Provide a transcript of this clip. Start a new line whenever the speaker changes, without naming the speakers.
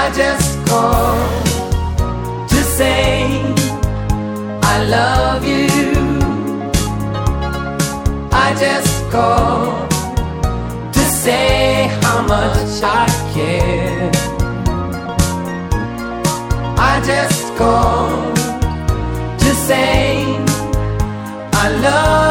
I just called to say I love you. I just called to say how much I care. I just called to say I love you.